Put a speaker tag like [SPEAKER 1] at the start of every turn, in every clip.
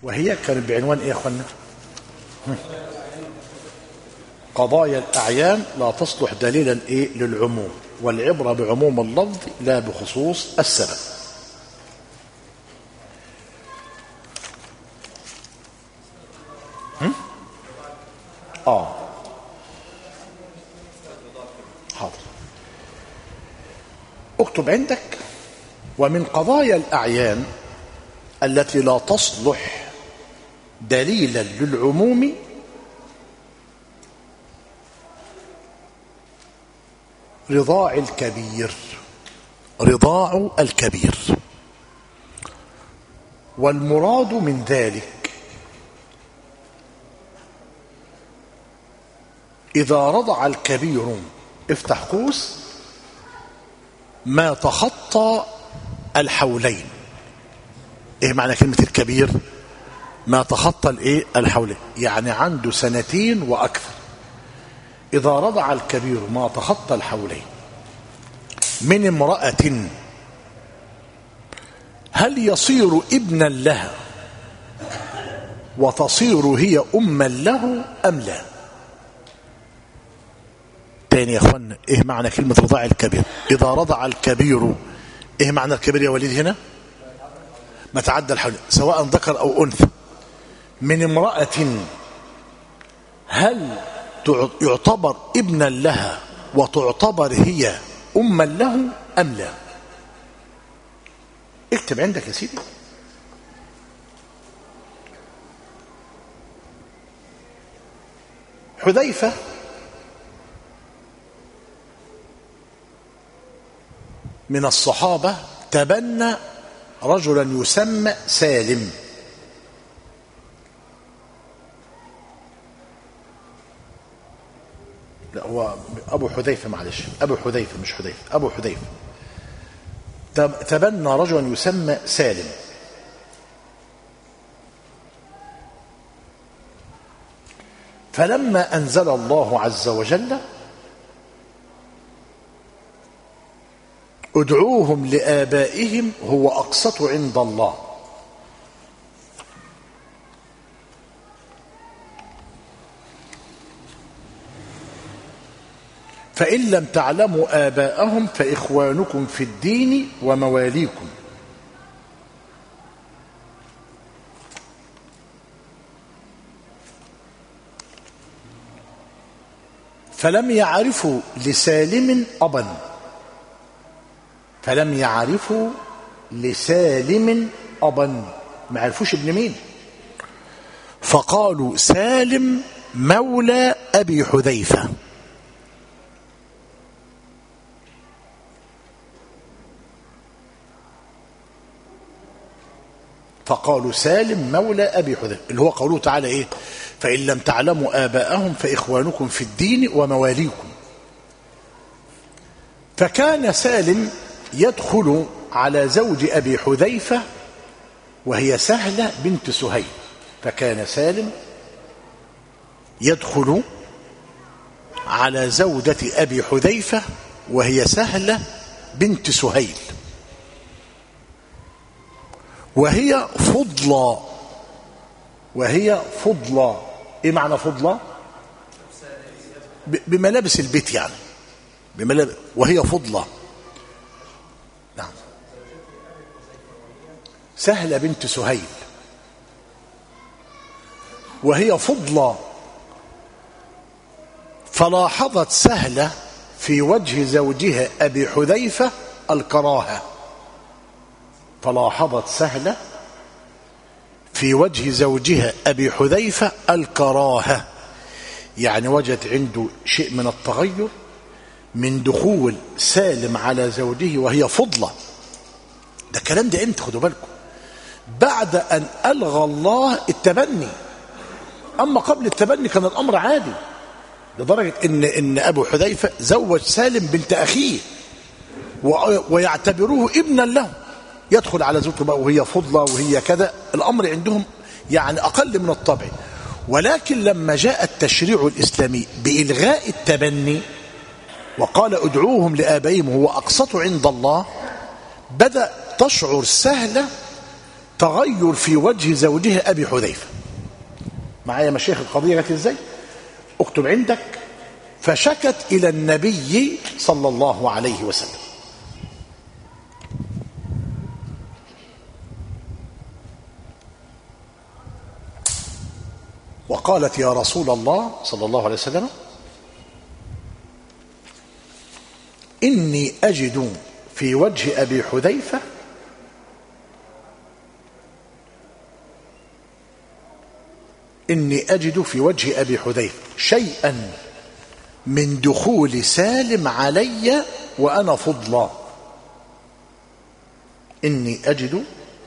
[SPEAKER 1] وهي كانت بعنوان ايه يا اخوانا؟ قضايا الأعيان لا تصلح دليلا ايه للعموم، والعبرة بعموم اللفظ لا بخصوص السبب. حاضر، اكتب عندك: ومن قضايا الأعيان التي لا تصلح دليلا للعموم رضاع الكبير، رضاع الكبير. والمراد من ذلك إذا رضع الكبير، افتح قوس، ما تخطى الحولين. ايه معنى كلمة الكبير؟ ما تخطى الايه الحولين، يعني عنده 2 وأكثر. إذا رضع الكبير ما تخطى الحولين من امرأة، هل يصير ابنا لها وتصير هي أما له أم لا؟ تاني يا اخوانا، ايه معنى كلمة رضاع الكبير؟ إذا رضع الكبير، ايه معنى الكبير يا وليد هنا؟ ما تعدى الحولين سواء ذكر أو أنثى، من امرأة، هل يعتبر ابنا لها وتعتبر هي أما له أم لا؟ اكتب عندك يا سيدي: حذيفة من الصحابة تبنى رجلا يسمى سالم. لا، هو أبو حذيفة، معلش، أبو حذيفة مش حذيفة، أبو حذيفة تبنى رجلا يسمى سالم. فلما أنزل الله عز وجل: ادعوهم لآبائهم هو أقسط عند الله، فإن لم تعلموا آباءهم فإخوانكم في الدين ومواليكم. فلم يعرفوا لسالم أبا، فلم يعرفوا لسالم أبا، ما عرفوش ابن مين، فقالوا سالم مولى أبي حذيفة. فقالوا سالم مولى أبي حذيفة، اللي هو قوله تعالى إيه؟ فإن لم تعلموا آباءهم فإخوانكم في الدين ومواليكم. فكان سالم يدخل على زوج أبي حذيفة وهي سهلة بنت سهيل. فكان سالم يدخل على زوجة أبي حذيفة وهي سهلة بنت سهيل، وهي فضلى. وهي فضلى، ايه معنى فضلى؟ بملابس البيت يعني، وهي فضلى. نعم، سهلة بنت سهيل وهي فضلى. فلاحظت سهلة في وجه زوجها أبي حذيفة الكراهة. فلاحظت سهلة في وجه زوجها أبي حذيفة الكراهة، يعني وجدت عنده شيء من التغير من دخول سالم على زوجه وهي فضلة. ده الكلام ده امتى؟ خدوا بالكم، بعد أن ألغى الله التبني. أما قبل التبني كان الأمر عادي، لدرجة إن أبو حذيفة زوج سالم بنت أخيه ويعتبروه ابنا له، يدخل على زوجته بقى وهي فضلة وهي كذا. الأمر عندهم يعني أقل من الطبع. ولكن لما جاء التشريع الإسلامي بإلغاء التبني وقال ادعوهم لآبائهم هو أقسط عند الله، بدأ تشعر سهلة تغير في وجه زوجها أبي حذيفة. معايا مشايخ القضية جت ازاي؟ اكتب عندك: فشكت إلى النبي صلى الله عليه وسلم. وقالت: يا رسول الله صلى الله عليه وسلم، إني أجد في وجه أبي حذيفة شيئا من دخول سالم علي وأنا فضلا. إني أجد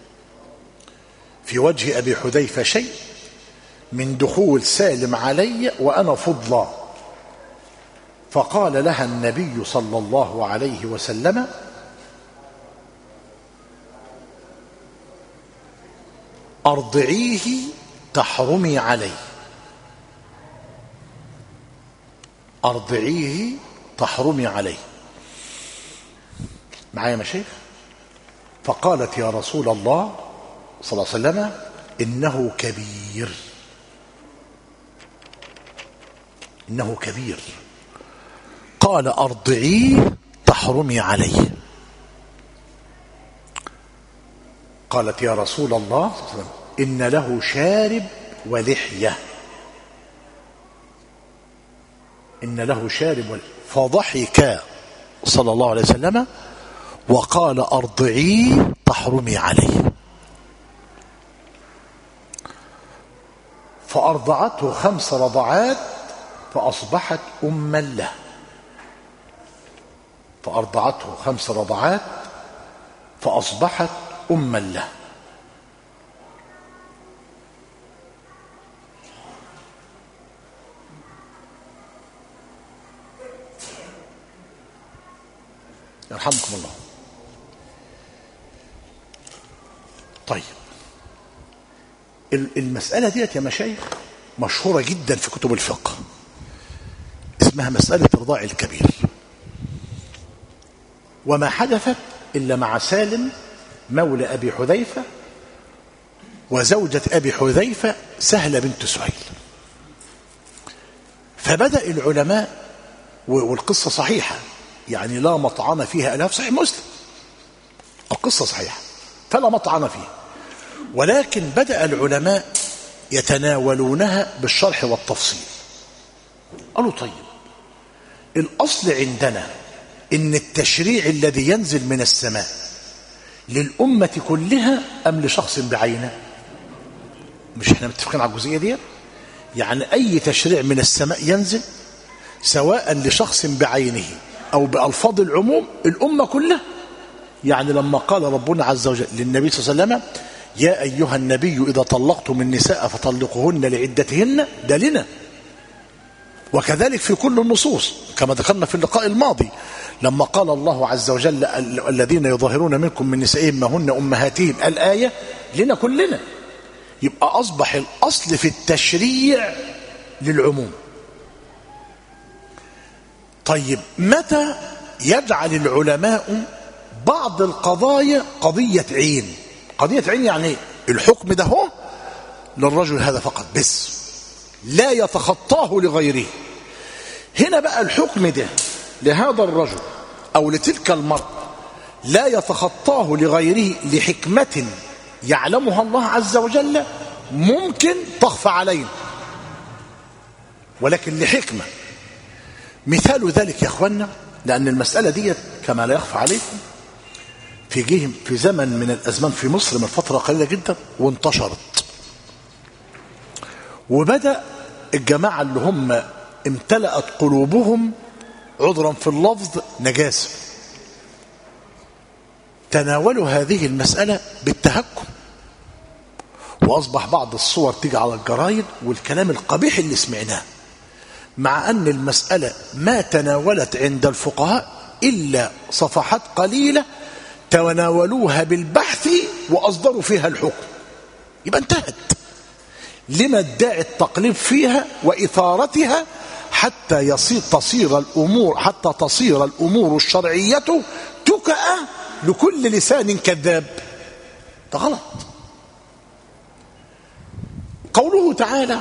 [SPEAKER 1] في وجه أبي حذيفة شيء من دخول سالم علي وأنا فضلا. فقال لها النبي صلى الله عليه وسلم: أرضعيه تحرمي عليه. أرضعيه تحرمي عليه. معايا مشايخ؟ فقالت: يا رسول الله صلى الله عليه وسلم، إنه كبير. إنه كبير. قال: أرضعيه تحرمي عليه. قالت: يا رسول الله صلى الله عليه وسلم، إن له شارب ولحية. إن له شارب ولحية. فضحك صلى الله عليه وسلم وقال: أرضعيه تحرمي عليه. فأرضعته 5 رضعات فأصبحت أما له. فأرضعته 5 رضعات فأصبحت أما له. يرحمكم الله. طيب، المسألة ديت يا مشايخ مشهورة جدا في كتب الفقه، اسمها مسألة رضاع الكبير. وما حدثت إلا مع سالم مولى أبي حذيفة وزوجة أبي حذيفة سهلة بنت سهيل. فبدأ العلماء، والقصة صحيحة يعني لا مطعن فيها، ألها في صحيح مسلم، القصة صحيحة فلا مطعن فيها، ولكن بدأ العلماء يتناولونها بالشرح والتفصيل. قالوا: طيب، الأصل عندنا إن التشريع الذي ينزل من السماء للأمة كلها أم لشخص بعينه؟ مش احنا متفقين على الجزئية دي؟ يعني أي تشريع من السماء ينزل سواء لشخص بعينه أو بألفاظ العموم الأمة كلها. يعني لما قال ربنا عز وجل للنبي صلى الله عليه وسلم: يا أيها النبي إذا طلقتم النساء فطلقوهن لعدتهن، ده لنا. وكذلك في كل النصوص كما ذكرنا في اللقاء الماضي لما قال الله عز وجل: الذين يظاهرون منكم من نسائهم ما هن أمهاتهم، الآية لنا كلنا. يبقى أصبح الأصل في التشريع للعموم. طيب، متى يجعل العلماء بعض القضايا قضية عين؟ قضية عين يعني الحكم ده هو للرجل هذا فقط بس، لا يتخطاه لغيره. هنا بقى الحكم ده لهذا الرجل أو لتلك المرأة لا يتخطاه لغيره لحكمة يعلمها الله عز وجل، ممكن تخفى علينا ولكن لحكمة. مثال ذلك يا أخوانا، لأن المسألة دي كما لا يخفى عليكم في زمن من الأزمان في مصر من فترة قليلة جدا وانتشرت، وبدأ الجماعة اللي هم امتلأت قلوبهم عذرا في اللفظ نجاسة تناولوا هذه المسألة بالتهكم، وأصبح بعض الصور تيجي على الجرايد والكلام القبيح اللي سمعناه، مع أن المسألة ما تناولت عند الفقهاء إلا صفحات قليلة تناولوها بالبحث وأصدروا فيها الحكم. يبقى انتهت. لما ادعي التقليب فيها وإثارتها حتى تصير الأمور الشرعية تكأ لكل لسان كذاب؟ ده غلط. قوله تعالى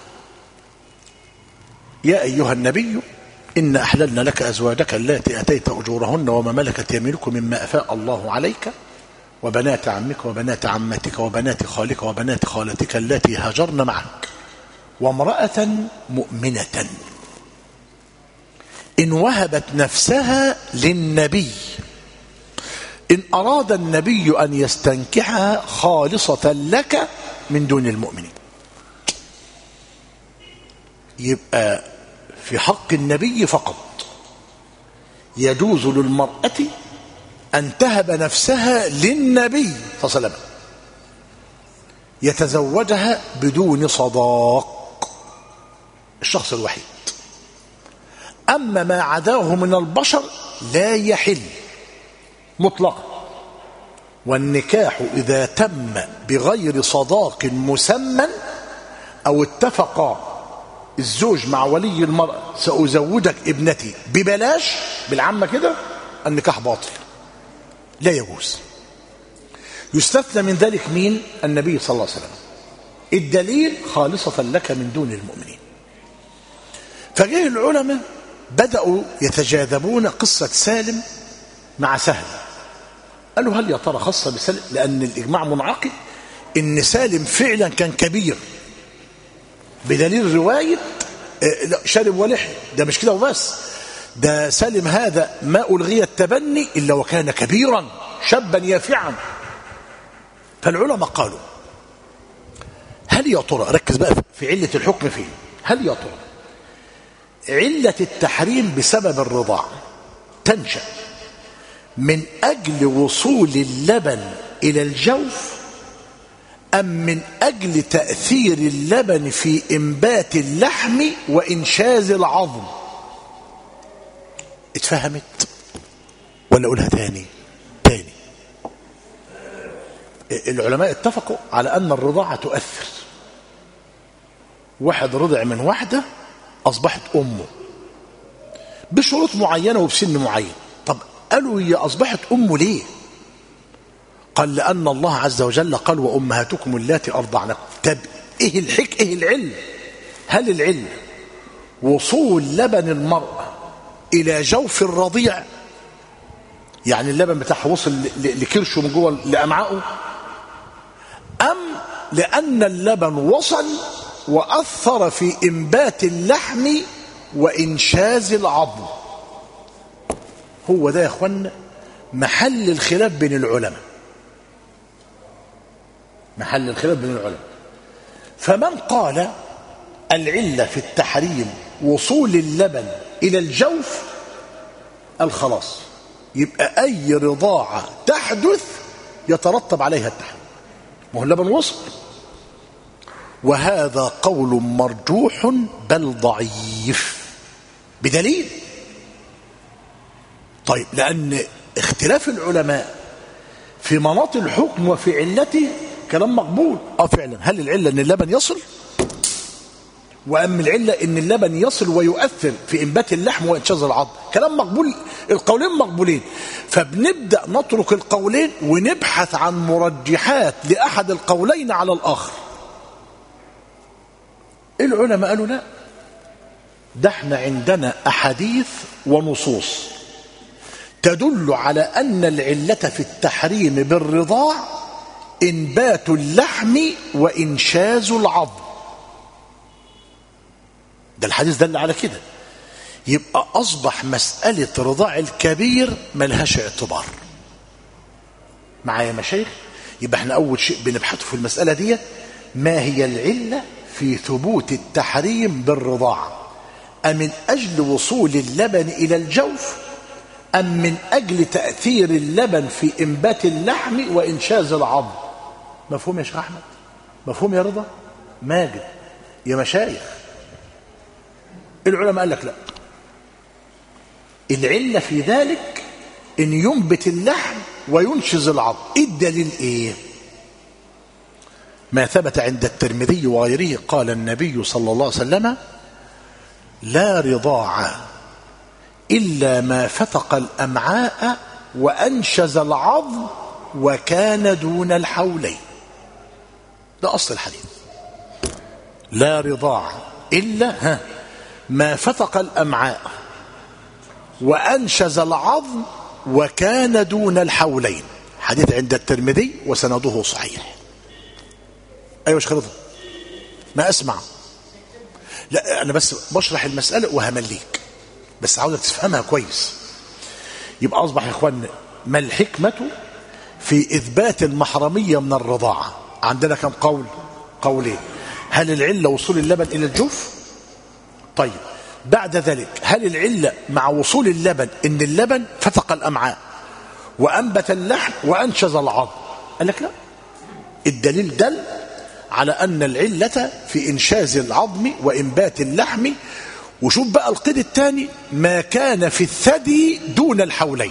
[SPEAKER 1] يا أيها النبي إن أحللنا لك أزواجك اللاتي أتيت أجورهن وما ملكت يمينك مما أفاء الله عليك وبنات عمك وبنات عمتك وبنات خالك وبنات خالتك اللاتي هاجرن معك وامرأة مؤمنة إن وهبت نفسها للنبي إن أراد النبي أن يستنكحها خالصة لك من دون المؤمنين. يبقى في حق النبي فقط يجوز للمرأة أن تهب نفسها للنبي صلى الله عليه وسلم يتزوجها بدون صداق، الشخص الوحيد. أما ما عداه من البشر لا يحل مطلقا. والنكاح إذا تم بغير صداق مسمى أو اتفق الزوج مع ولي المرأة سأزوجك ابنتي ببلاش بالعامة كده، النكاح باطل لا يجوز. يستثنى من ذلك مين؟ النبي صلى الله عليه وسلم. الدليل خالصة لك من دون المؤمنين. فجاء العلماء بدأوا يتجاذبون قصة سالم مع سهل. قالوا هل يا ترى خاصة بسالم؟ لأن الإجماع منعقد إن سالم فعلا كان كبير بدليل رواية شارب ولحي. ده مش كده وبس، ده سالم هذا ما ألغي التبني إلا وكان كبيرا شابا يافعا. فالعلماء قالوا هل يا ترى، ركز بقى في علة الحكم فين، هل يا ترى علة التحريم بسبب الرضاع تنشأ من أجل وصول اللبن إلى الجوف أم من أجل تأثير اللبن في إنبات اللحم وإنشاز العظم؟ اتفهمت ولا أقولها تاني؟ العلماء اتفقوا على أن الرضاعة تؤثر. واحد رضع من واحدة أصبحت أمه بشروط معينة وبسن معين. طب قالوا هي أصبحت أمه ليه؟ قال لأن الله عز وجل قال وأمهاتكم اللاتي أرضعنكم. طب إيه العلم؟ هل العلم وصول لبن المرأة إلى جوف الرضيع، يعني اللبن بتاعها وصل لكرشه من جوه لأمعائه، أم لأن اللبن وصل وأثر في إنبات اللحم وإنشاز العظم؟ هو ده يا أخوانا محل الخلاف بين العلماء، محل الخلاف بين العلماء. فمن قال العلة في التحريم وصول اللبن إلى الجوف قال خلاص يبقى أي رضاعة تحدث يترتب عليها التحريم، ما هو اللبن وصل. وهذا قول مرجوح بل ضعيف بدليل. طيب لأن اختلاف العلماء في مناط الحكم وفي علته كلام مقبول. فعلا هل العلة ان اللبن يصل، وأم العلة ان اللبن يصل ويؤثر في إنبات اللحم وإنشاز العظم؟ كلام مقبول، القولين مقبولين. فبنبدأ نترك القولين ونبحث عن مرجحات لأحد القولين على الآخر. العلماء قالوا لا، ده احنا عندنا أحاديث ونصوص تدل على أن العلة في التحريم بالرضاع إنبات اللحم وإنشاز العظم. ده الحديث دل على كده. يبقى أصبح مسألة رضاع الكبير ملهاش اعتبار. معايا مشايخ؟ يبقى احنا أول شيء بنبحثه في المسألة دي ما هي العلة في ثبوت التحريم بالرضاع؟ أمن أجل وصول اللبن إلى الجوف أم من أجل تأثير اللبن في إنبات اللحم وإنشاز العظم؟ مفهوم يا شيخ أحمد؟ مفهوم يا رضا؟ ماجد يا مشايخ؟ العلماء قال لك لا، العلة في ذلك إن ينبت اللحم وينشز العظم. إيه الدليل؟ إيه؟ ما ثبت عند الترمذي وغيره قال النبي صلى الله عليه وسلم لا رضاع إلا ما فتق الأمعاء وأنشز العظم وكان دون الحولين. ده أصل الحديث. لا رضاع إلا ما فتق الأمعاء وأنشز العظم وكان دون الحولين. حديث عند الترمذي وسنده صحيح. أيوة شخرطة ما أسمع. لا أنا بس بشرح المسألة وهمليك، بس عاوزك تفهمها كويس. يبقى أصبح يا إخوان ما الحكمة في إثبات المحرمية من الرضاعة؟ عندنا كم قول؟ قولين. هل العلة وصول اللبن إلى الجوف؟ طيب بعد ذلك هل العلة مع وصول اللبن إن اللبن فتق الأمعاء وأنبت اللحم وأنشز العظم؟ قال لك لا، الدليل دل على أن العلة في إنشاز العظم وإنبات اللحم. وشوف بقى القيد الثاني، ما كان في الثدي دون الحولين.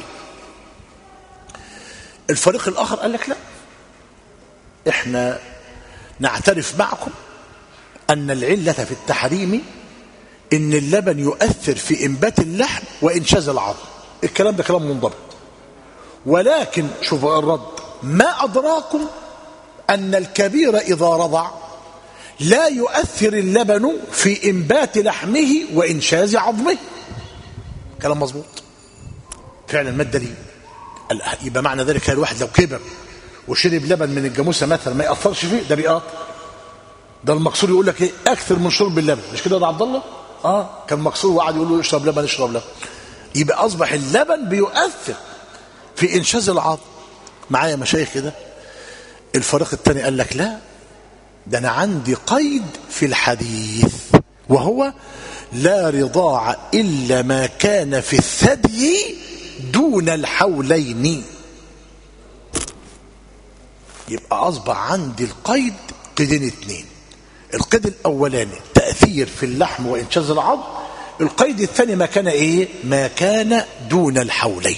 [SPEAKER 1] الفريق الآخر قال لك لا، احنا نعترف معكم أن العلة في التحريم إن اللبن يؤثر في إنبات اللحم وإنشاز العظم. الكلام ده كلام منضبط، ولكن شوفوا الرد، ما أدراكم أن الكبير إذا رضع لا يؤثر اللبن في إنبات لحمه وإنشاز عظمه. كلام مظبوط فعلا. ما الدليل؟ يبقى معنى ذلك الواحد لو كبر وشرب لبن من الجاموسة مثلا ما يأثرش فيه، ده بيقاطع. ده المقصود يقول لك ايه؟ اكثر من شرب اللبن، مش كده ده عبد الله؟ كان مقصود وقعد يقول له اشرب لبن اشرب لبن. يبقى اصبح اللبن بيؤثر في انشاز العظم. معايا مشايخ كده؟ الفريق الثاني قال لك لا، ده انا عندي قيد في الحديث وهو لا رضاع الا ما كان في الثدي دون الحولين. يبقى اصبح عندي القيد قيدين اثنين. القيد الاولاني تأثير في اللحم وانشاز العظم، القيد الثاني ما كان ايه؟ ما كان دون الحولين.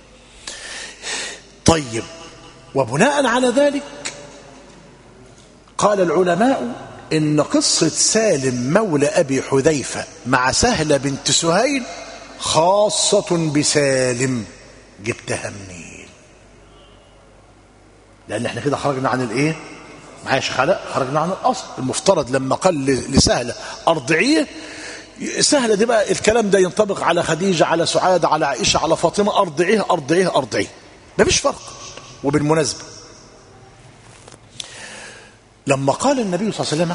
[SPEAKER 1] طيب وبناء على ذلك قال العلماء ان قصة سالم مولى ابي حذيفة مع سهلة بنت سهيل خاصة بسالم. جبتها منين؟ لان احنا كده خرجنا عن الايه؟ معايا شيخ علاء؟ خرجنا عن الاصل. المفترض لما قال لسهلة ارضعيه، سهلة دي بقى الكلام ده ينطبق على خديجة، على سعاد، على عائشة، على فاطمة. ارضعيه ارضعيه ارضعيه، مفيش فرق. وبالمناسبة لما قال النبي صلى الله عليه وسلم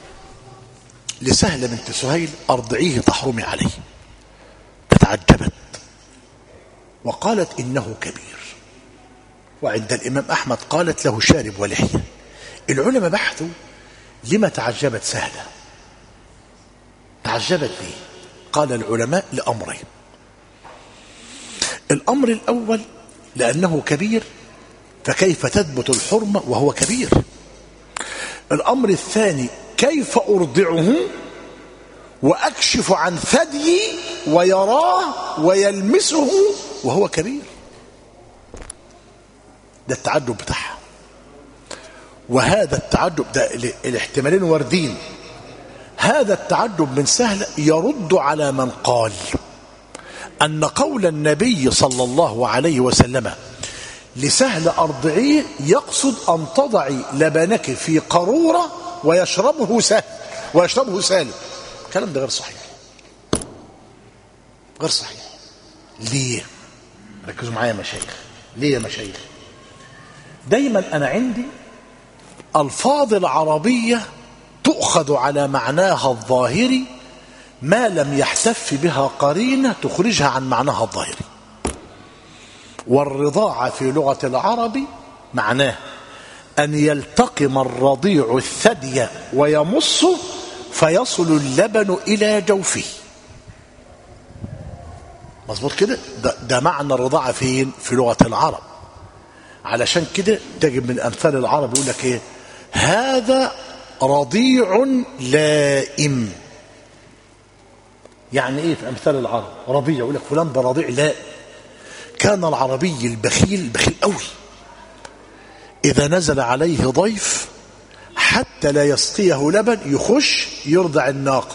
[SPEAKER 1] لسهلة بنت سهيل ارضعيه تحرمي عليه، فتعجبت وقالت انه كبير. وعند الامام احمد قالت له شارب ولحية. العلماء بحثوا لما تعجبت سهلة، تعجبت ليه؟ قال العلماء لأمرين. الأمر الأول لأنه كبير، فكيف تثبت الحرمة وهو كبير؟ الأمر الثاني كيف أرضعه وأكشف عن ثدي ويراه ويلمسه وهو كبير؟ ده التعجب بتاعها. وهذا التعجب ده الاحتمالين واردين. هذا التعجب من سهل يرد على من قال أن قول النبي صلى الله عليه وسلم لسهل أرضعيه يقصد أن تضعي لبنك في قارورة ويشربه سالم. الكلام ده غير صحيح، غير صحيح. ليه؟ ركزوا معايا يا مشايخ. ليه يا مشايخ؟ دايما أنا عندي الفاظ العربية تؤخذ على معناها الظاهري ما لم يحتف بها قرينة تخرجها عن معناها الظاهري. والرضاعة في لغة العرب معناه أن يلتقم الرضيع الثدي ويمصه فيصل اللبن إلى جوفه. مظبوط كده؟ ده معنى الرضاعة فين؟ في لغة العرب. علشان كده تجد من أمثال العرب يقول لك إيه؟ هذا رضيع لائم. يعني ايه في امثال العرب؟ رضيع، يقول لك فلان ده رضيع لائم. كان العربي البخيل قوي اذا نزل عليه ضيف حتى لا يسقيه لبن يخش يرضع الناقه،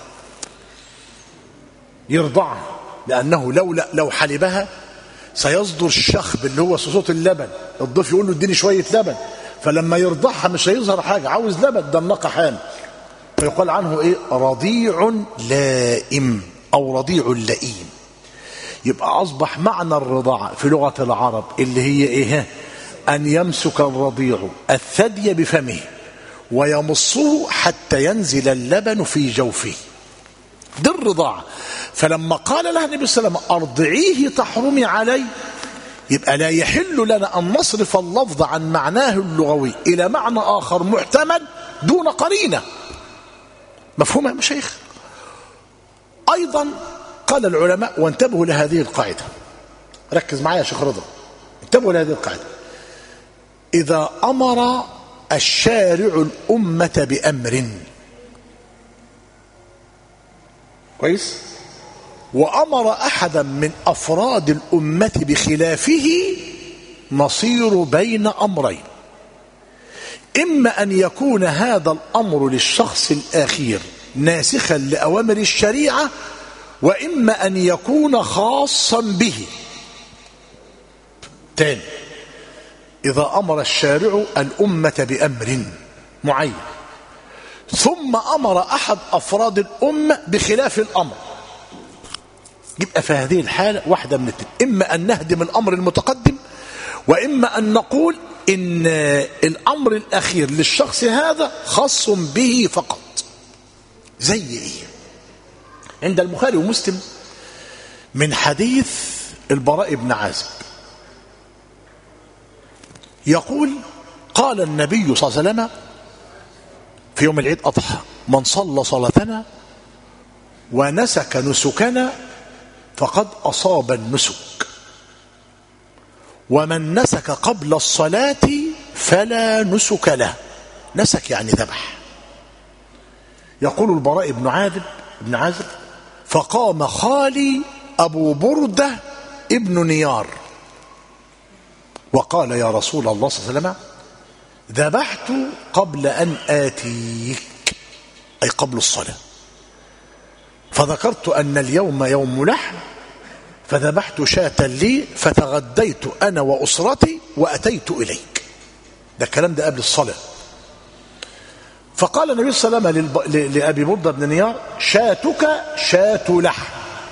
[SPEAKER 1] يرضعها، لانه لو حلبها سيصدر الشخب اللي هو صوت اللبن. الضيف يقول له اديني شويه لبن، فلما يرضعها مش هيظهر حاجه، عاوز لبن، ده الناقه حامل. فيقال عنه ايه؟ رضيع لائم او رضيع لئيم. يبقى اصبح معنى الرضاعة في لغة العرب اللي هي ايه؟ ان يمسك الرضيع الثدي بفمه ويمصه حتى ينزل اللبن في جوفه، دي الرضاعة. فلما قال لها النبي صلى الله عليه وسلم ارضعيه تحرمي علي، يبقى لا يحل لنا أن نصرف اللفظ عن معناه اللغوي إلى معنى آخر محتمل دون قرينة. مفهوم يا مشايخ؟ أيضا قال العلماء، وانتبهوا لهذه القاعدة، ركز معايا يا شيخ رضا، انتبهوا لهذه القاعدة: إذا أمر الشارع الأمة بأمر كويس وأمر أحدا من أفراد الأمة بخلافه، نصير بين أمرين: إما أن يكون هذا الأمر للشخص الأخير ناسخا لأوامر الشريعة، وإما أن يكون خاصا به. تاني: إذا أمر الشارع الأمة بأمر معين ثم أمر أحد أفراد الأمة بخلاف الأمر، يبقى في هذه الحالة واحدة من الاثنين: إما أن نهدم الأمر المتقدم، وإما أن نقول إن الأمر الأخير للشخص هذا خاص به فقط. زي إيه؟ عند البخاري ومسلم من حديث البراء بن عازب يقول: قال النبي صلى الله عليه وسلم في يوم العيد أضحى: من صلى صلاتنا ونسك نسكنا فقد أصاب النسك، ومن نسك قبل الصلاة فلا نسك له. نسك يعني ذبح. يقول البراء بن عازب: فقام خالي أبو بردة ابن نيار وقال: يا رسول الله صلى الله عليه وسلم، ذبحت قبل أن آتيك، أي قبل الصلاة، فذكرت أن اليوم يوم لحم فذبحت شاة لي، فتغديت أنا وأسرتي وأتيت إليك. ده الكلام ده قبل الصلاة. فقال النبي صلى الله عليه وسلم لأبي بردة بن نيار: شاتك شاة لحم،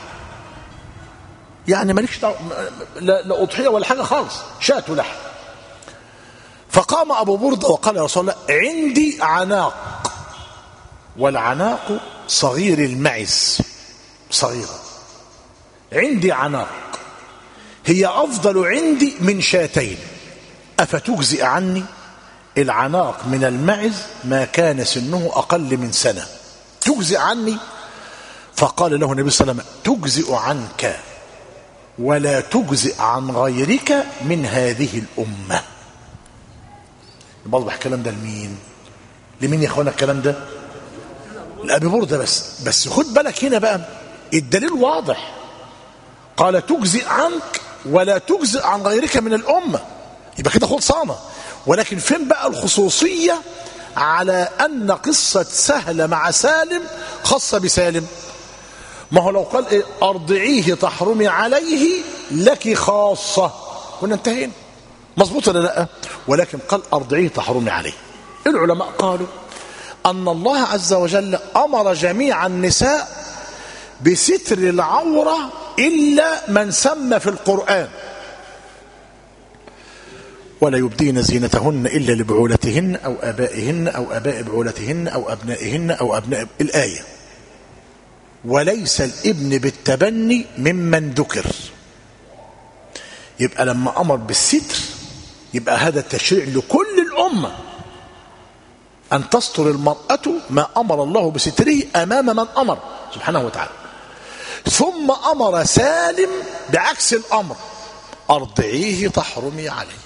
[SPEAKER 1] يعني مالكش لا أضحية ولا حاجة خالص، شاة لحم. فقام أبو بردة وقال: يا رسول الله، عندي عناق، والعناق صغير المعز، صغيرة، عندي عناق هي أفضل عندي من شاتين، أفتجزئ عني؟ العناق من المعز ما كان سنه أقل من سنة، تجزئ عني؟ فقال له النبي صلى الله عليه وسلم: تجزئ عنك ولا تجزئ عن غيرك من هذه الأمة. يبقى الكلام ده لمين يا اخوانا الكلام ده؟ لأبي بردة. بس خد بالك هنا بقى الدليل واضح، قال: تجزئ عنك ولا تجزئ عن غيرك من الأمة، يبقى كده خلصانة. ولكن فين بقى الخصوصية على أن قصة سهل مع سالم خاصة بسالم؟ ما هو لو قال إيه؟ أرضعيه تحرمي عليه لك خاصة، كنا انتهينا، مظبوط ولا لا؟ ولكن قال أرضعيه تحرمي عليه. العلماء قالوا أن الله عز وجل أمر جميع النساء بستر العورة إلا من سمى في القرآن: ولا يبدين زينتهن إلا لبعولتهن أو آبائهن أو آباء بعولتهن أو أبنائهن أو أبناء الآية. وليس الابن بالتبني ممن ذكر. يبقى لما أمر بالستر يبقى هذا التشريع لكل الأمة، أن تستر المرأة ما أمر الله بستره أمام من أمر سبحانه وتعالى. ثم أمر سالم بعكس الأمر: أرضعيه تحرمي عليه.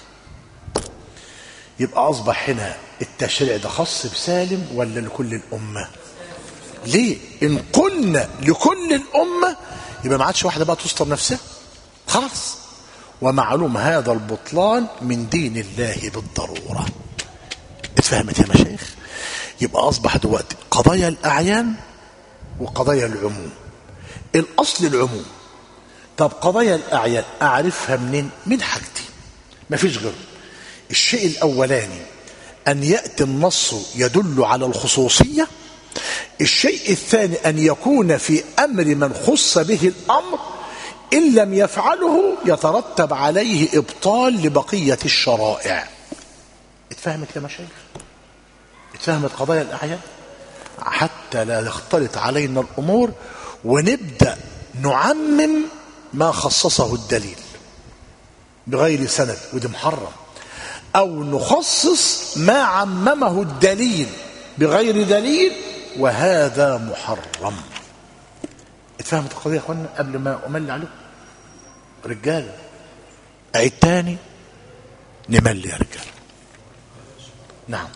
[SPEAKER 1] يبقى أصبح هنا التشريع ده خاص بسالم ولا لكل الأمة؟ ليه؟ إن قلنا لكل الأمة يبقى ما عادش واحدة بقى تستر نفسها خلاص. ومعلوم هذا البطلان من دين الله بالضرورة. اتفهمت يا مشايخ؟ يبقى أصبح دلوقتي قضايا الأعيان وقضايا العموم. الأصل العموم. طب قضايا الأعيان أعرفها منين؟ من حاجتين ما فيش غيره. الشيء الأولاني أن يأتي النص يدل على الخصوصية، الشيء الثاني أن يكون في أمر من خص به الأمر إن لم يفعله يترتب عليه إبطال لبقية الشرائع. اتفهمت يا مشايخ؟ اتفهمت قضايا الأعيان؟ حتى لا يختلط علينا الأمور ونبدأ نعمم ما خصصه الدليل بغير سند، وده محرم، أو نخصص ما عممه الدليل بغير دليل، وهذا محرم. اتفهمت القضية يا اخوانا قبل ما أمل عليكم؟ رجال أعيد تاني، نمل يا رجال. نعم،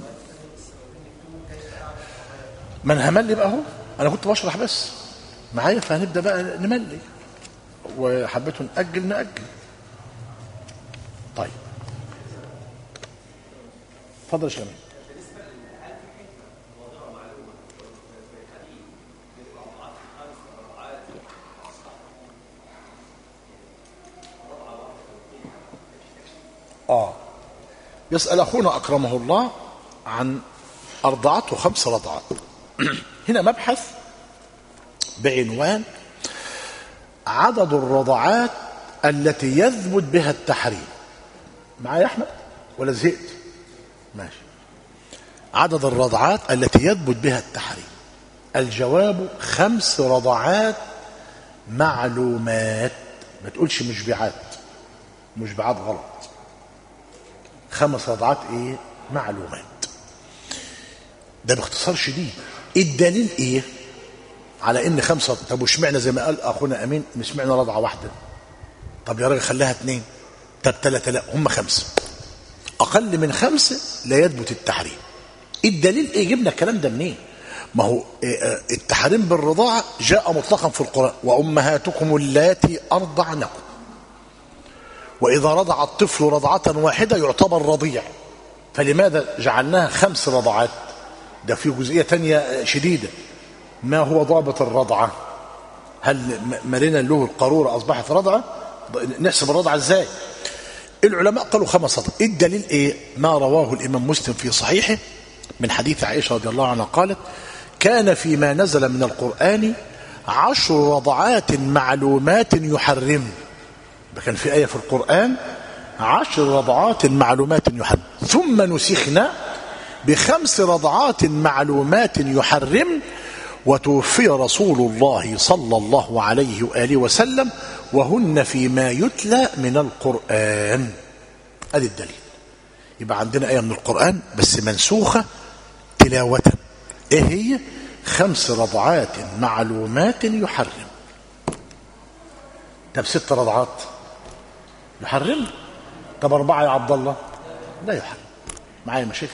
[SPEAKER 1] من همل بقى، هو أنا كنت بشرح بس معايا، فهنبدأ بقى نملي، وحبيته نأجل. طيب اتفضل يا شامل. يسأل أخونا أكرمه الله عن أرضعته 5 رضعات. هنا مبحث بعنوان عدد الرضعات التي يثبت بها التحريم. معايا يا أحمد ولا زهقت؟ ماشي. عدد الرضعات التي يثبت بها التحريم. الجواب 5 رضعات معلومات. ما تقولش مشبعات، مشبعات غلط. 5 رضعات ايه؟ معلومات. ده باختصار شديد. الدليل ايه على ان 5؟ طب واشمعنى زي ما قال اخونا امين اشمعنى رضعه واحده؟ طب يا راجل خليها 2، طب 3، لا هم 5. اقل من 5 لا يثبت التحريم. الدليل ايه؟ جبنا الكلام ده منين؟ ما هو التحريم بالرضاعه جاء مطلقا في القران، وامهاتكم اللاتي ارضعنكم، واذا رضع الطفل رضعه واحده يعتبر رضيع. فلماذا جعلناها 5 رضعات؟ ده في جزئيه تانية شديده. ما هو ضابط الرضعه؟ هل مرينا له القاروره اصبحت رضعه؟ نحسب الرضعه ازاي؟ العلماء قالوا 5 رضعات. الدليل ايه؟ ما رواه الامام مسلم في صحيحه من حديث عائشه رضي الله عنها قالت: كان فيما نزل من القرآن 10 رضعات معلومات يحرم. كان في آية في القرآن 10 رضعات معلومات يحرم، ثم نسخنا ب5 رضعات معلومات يحرم، وتوفي رسول الله صلى الله عليه وآله وسلم وهن فيما يتلى من القرآن. ادي الدليل. يبقى عندنا آية من القرآن بس منسوخة تلاوة. ايه هي؟ 5 رضعات معلومات يحرم. طب 6 رضعات يحرم؟ طب 4 يا عبد الله؟ لا يحرم. معايا مشاكل؟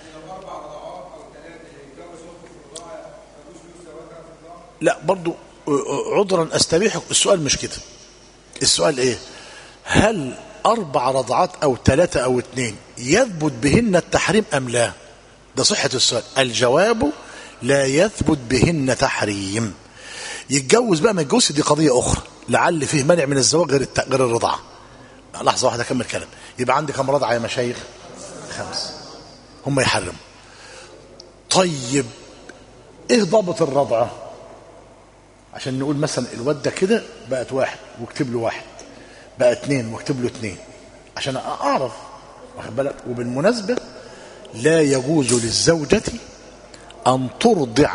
[SPEAKER 1] لا برضو عذرا استبيحك، السؤال مش كده. السؤال ايه؟ هل 4 رضعات او 3 او 2 يثبت بهن التحريم ام لا؟ ده صحة السؤال. الجواب لا يثبت بهن تحريم. يتجوز بقى ما يتجوزش دي قضية أخرى، لعل فيه منع من الزواج غير الرضاعة. لحظة واحدة أكمل كلام. يبقى عندي كم رضعة يا مشايخ؟ 5 هم يحرموا. طيب إيه ضابط الرضعة؟ عشان نقول مثلا الواد ده كده بقت 1 واكتب له 1، بقى 2 واكتب له 2، عشان أعرف، واخد بالك؟ وبالمناسبة لا يجوز للزوجة أن ترضع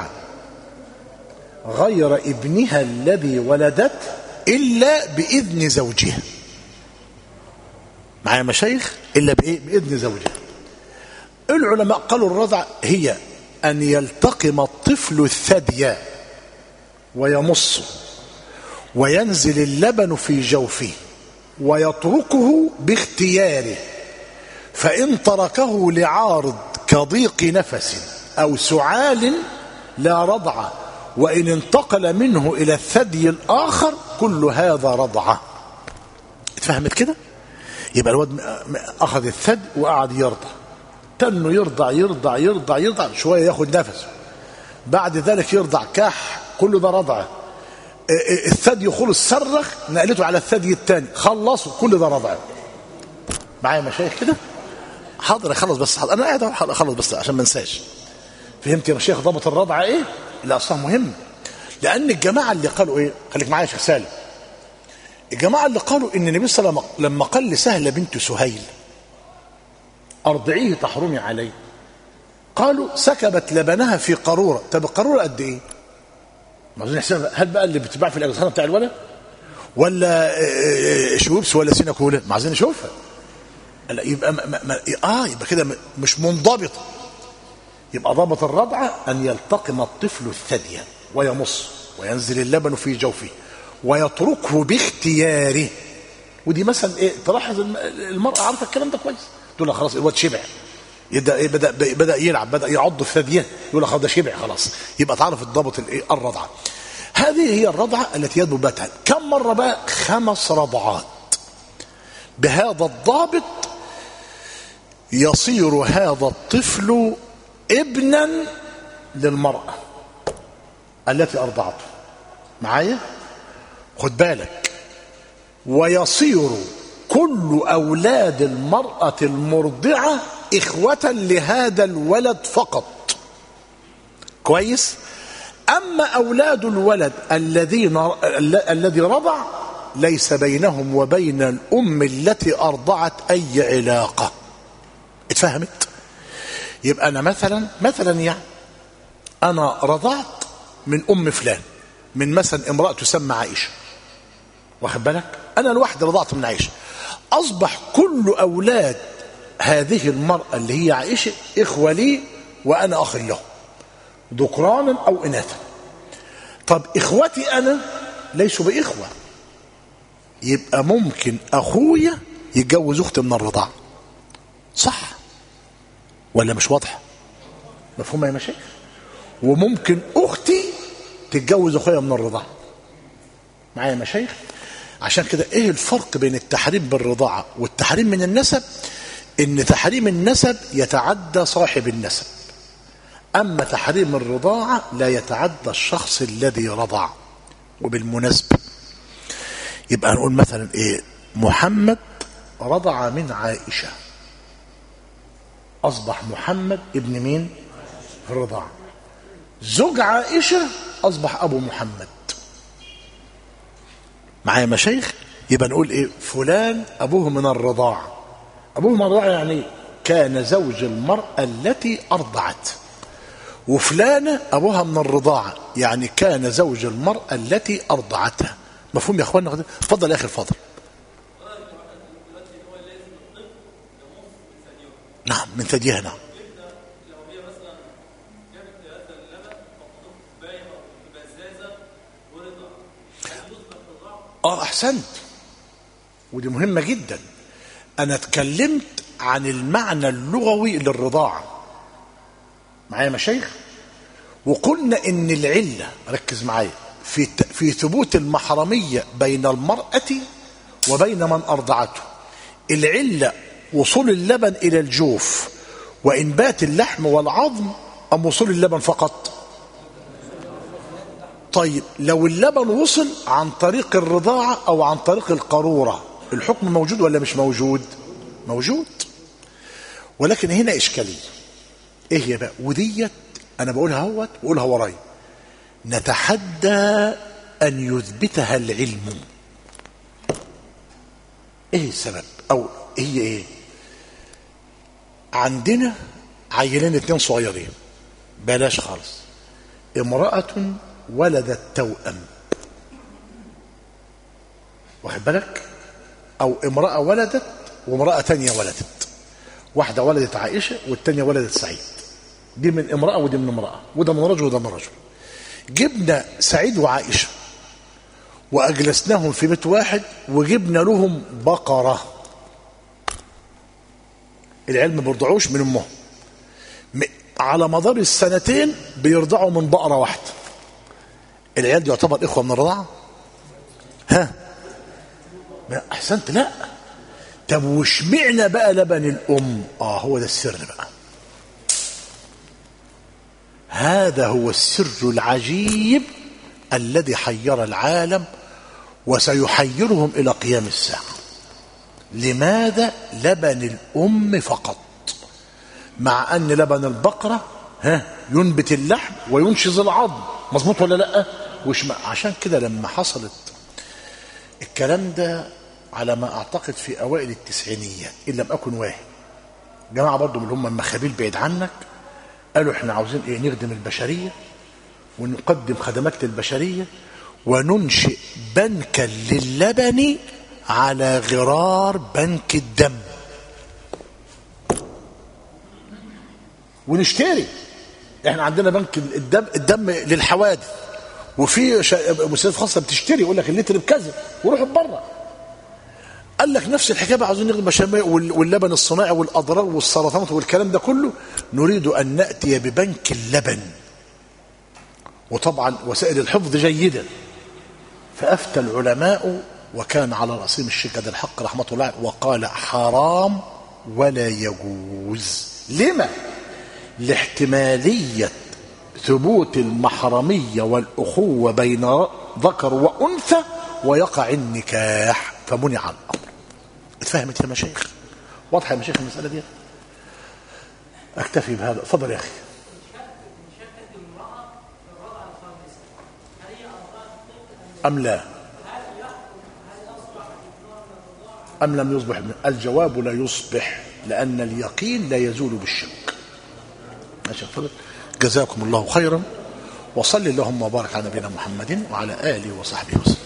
[SPEAKER 1] غير ابنها الذي ولدته إلا بإذن زوجها. معايا مشايخ؟ إلا بإذن زوجها. العلماء قالوا الرضع هي أن يلتقم الطفل الثدي ويمص وينزل اللبن في جوفه ويتركه باختياره، فإن تركه لعارض كضيق نفس أو سعال لا رضع، وإن انتقل منه إلى الثدي الآخر كل هذا رضعة. اتفهمت كده؟ يبقى الواد أخذ الثدي وقعد يرضع، تنه يرضع يرضع يرضع يرضع، شوية ياخد نفسه، بعد ذلك يرضع كح، كل ده رضعة. الثدي خلص صرخ، نقلته على الثدي الثاني، خلصوا، كل ده رضعة. معايا مشايخ كده؟ حاضر اخلص بس، حاضر. انا قاعد اخلص بس عشان ما انساش. فهمت يا شيخ ضابط الرضعة ايه؟ لا اصلا مهم، لان الجماعة اللي قالوا ايه، خليك معايا يا شيخ سالم، الجماعة اللي قالوا ان النبي صلى الله عليه وسلم لما قال لسهلة بنت سهيل ارضعيه تحرمي عليه، قالوا سكبت لبنها في قارورة. طب القارورة قد ايه؟ ما عايزين نحسبها، هل بقى اللي بتتباع في الاجزخانة بتاع الولد ولا شويبس ولا سينا كولا؟ ما عايزين نشوفها. يبقى يبقى كده مش منضبطة. يبقى ضابط الرضعة أن يلتقم الطفل الثدي ويمص وينزل اللبن في جوفه ويتركه باختياره. ودي مثلا ايه، تلاحظ المرأة عارفة الكلام ده كويس، تقول لها خلاص الواد شبع، بدأ يلعب، بدأ يعض في ثديه، يقول لها خلاص ده شبع خلاص، يبقى تعرف الضابط الرضعة. هذه هي الرضعة التي يدب بها. كم مرة بقى؟ 5 رضعات. بهذا الضابط يصير هذا الطفل ابنا للمرأة التي أرضعته. معايا؟ خد بالك، ويصير كل أولاد المرأة المرضعة إخوة لهذا الولد فقط. كويس؟ أما أولاد الولد الذي رضع ليس بينهم وبين الأم التي أرضعت أي علاقة. اتفهمت؟ يبقى أنا مثلا يعني أنا رضعت من أم فلان، من مثلا امرأة تسمى عائشة، واخد بالك؟ أنا الواحد رضعت من عائشة، أصبح كل أولاد هذه المرأة اللي هي عائشة إخوة لي وأنا أخ له، ذكرانا أو إناثا. طب إخوتي أنا ليسوا بإخوة، يبقى ممكن أخويا يتجوز أختي من الرضاعة، صح ولا مش واضح؟ مفهومة يا مشايخ؟ وممكن أختي تتجوز أخويا من الرضاعة. معايا يا مشايخ؟ عشان كده إيه الفرق بين التحريم بالرضاعة والتحريم من النسب؟ إن تحريم النسب يتعدى صاحب النسب، أما تحريم الرضاعة لا يتعدى الشخص الذي رضع. وبالمناسبة يبقى نقول مثلا إيه، محمد رضع من عائشة، أصبح محمد ابن مين؟ الرضاعة. زوج عائشة أصبح أبو محمد. معايا مشايخ؟ يبقى نقول إيه، فلان أبوه من الرضاعة. أبوه من الرضاعة يعني كان زوج المرأة التي أرضعت، وفلانة أبوها من الرضاعة يعني كان زوج المرأة التي أرضعتها. مفهوم يا أخوانا؟ اتفضل يا أخي الفاضل. نعم من ثديها. نعم أحسنت، ودي مهمة جدا. أنا اتكلمت عن المعنى اللغوي للرضاعة. معايا مشايخ؟ وقلنا إن العلة، ركز معايا، في ثبوت المحرمية بين المرأة وبين من أرضعته. العلة وصول اللبن إلى الجوف وإنبات اللحم والعظم، أم وصول اللبن فقط؟ طيب لو اللبن وصل عن طريق الرضاعة أو عن طريق القارورة، الحكم موجود ولا مش موجود؟ موجود. ولكن هنا إشكالية. إيه هي بقى؟ وديت أنا بقولها هوت وقولها وراي، نتحدى أن يثبتها العلم. إيه السبب؟ أو هي إيه؟ عندنا عيلين 2 صغيرين، بلاش خالص، امرأة ولدت توأم، واخد بالك؟ أو امرأة ولدت وامرأة تانية ولدت، واحدة ولدت عائشة والتانية ولدت سعيد، دي من امرأة ودي من امرأة، وده من رجل وده من رجل. جبنا سعيد وعائشة وأجلسناهم في بيت واحد وجبنا لهم بقرة، العيال ما بيرضعوش من امهم، على مدار السنتين بيرضعوا من بقرة واحدة. العيال دي يعتبر إخوة من الرضاعة؟ ها؟ أحسنت. لا. طب واشمعنا بقى لبن الأم؟ هو ده السر بقى، هذا هو السر العجيب الذي حير العالم وسيحيرهم إلى قيام الساعة. لماذا لبن الأم فقط، مع أن لبن البقرة ينبت اللحم وينشز العظم، مظبوط ولا لا؟ عشان كده لما حصلت الكلام ده على ما اعتقد في اوائل التسعينيات ان لم اكن واهم، جماعه برضه من اللي هم المخابيل بعيد عنك قالوا احنا عاوزين ايه؟ نخدم البشريه ونقدم خدمات للبشريه وننشئ بنكا للبن على غرار بنك الدم، ونشتري. احنا عندنا بنك الدم للحوادث، وفي مستشفيات خاصه بتشتري يقول لك اللتر بكذا وروحوا بره. قال لك نفس الحكايه عاوزين نخدم البشريه واللبن الصناعي والاضرار والسرطانات والكلام ده كله، نريد ان ناتي ببنك اللبن، وطبعا وسائل الحفظ جيده. فافتى العلماء وكان على راسهم الشيخ عبد الحق رحمه الله عليه وقال حرام ولا يجوز. لما؟ لاحتماليه ثبوت المحرميه والاخوه بين ذكر وانثى ويقع النكاح، فمنع الامر. اتفهمت يا مشايخ؟ واضحه يا مشايخ المساله دي؟ اكتفي بهذا. اتفضل يا اخي. ام لا؟ ام لم يصبح؟ الجواب لا يصبح، لان اليقين لا يزول بالشك. ماشي. جزاكم الله خيرا، وصل اللهم وبارك على نبينا محمد وعلى اله وصحبه وسلم.